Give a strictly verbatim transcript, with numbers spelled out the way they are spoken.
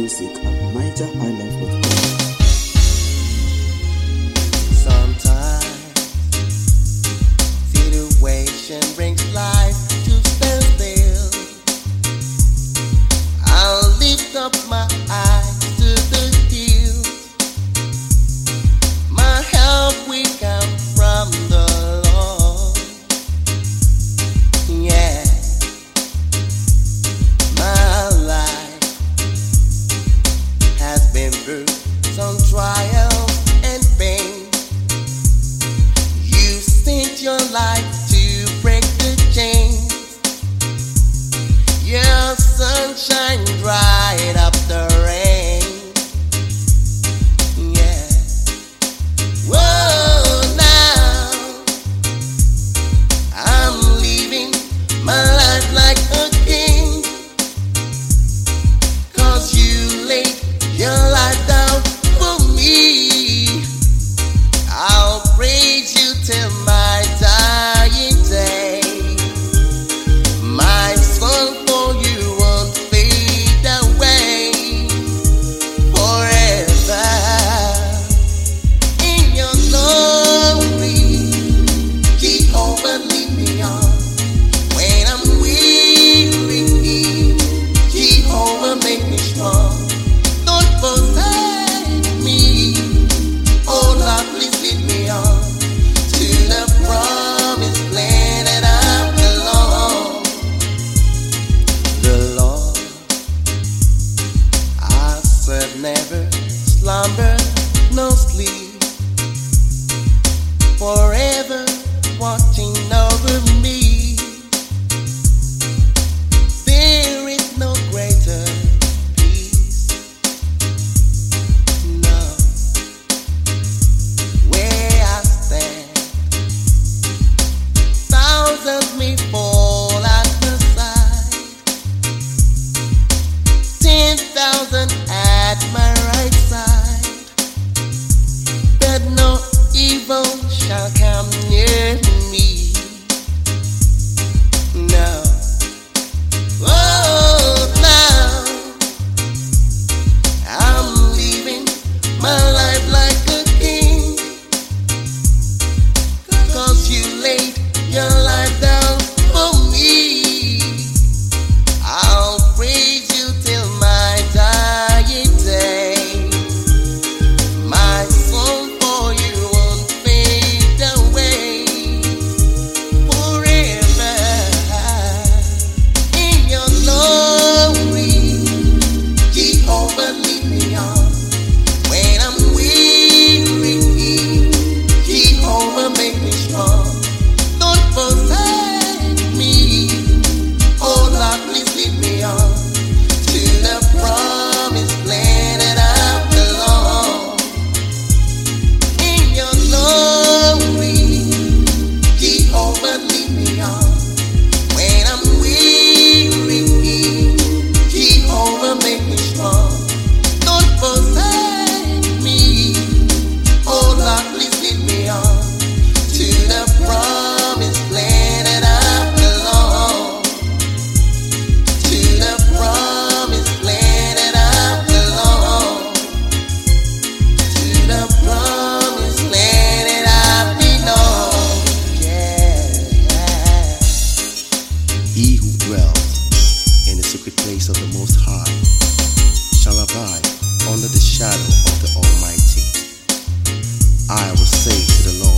music at niger highlife dot com. Sometimes situation brings life to stand still. I'll lift up my eyes to the hills. My help will come from the Lord. Yeah, my life has been through some trials and pain. You sent your light to break the chains. Your sunshine dried up the rain. Yeah. Whoa, now I'm living my life like a king. 'Cause you laid your life down for me. I'll praise you till my dying day. My soul for you won't fade away forever. In your glory, Jehovah, lead me on. When I'm weary, Jehovah, make me strong. Don't forsake me. Oh Lord, please lead me on to the promised land that I belong. The Lord I serve never slumber, no sleep, forever watching over me. There is no greater peace, no. Where I stand, thousands may fall at my side, ten thousand at my right side, but no evil shall come near me. No. Oh, now I'm living my life like a king. 'Cause you laid your life down for me. I'll praise you till my dying day. My soul for you won't fade away forever. In your glory, Jehovah, lead me on. When I'm weary, Jehovah, make me strong. Don't forsake me. Oh Lord, please lead me on to the promised land that I belong. In your glory, Jehovah, lead me on. When I'm weary, Jehovah, make me strong. Don't forsake me. Oh Lord, please lead me on to the promised land that I belong. To the promised land that I belong. To the promised land that I belong. Yeah. He who dwells in the secret place of the Most High shall abide under the shadow of the Almighty. I will say to the Lord,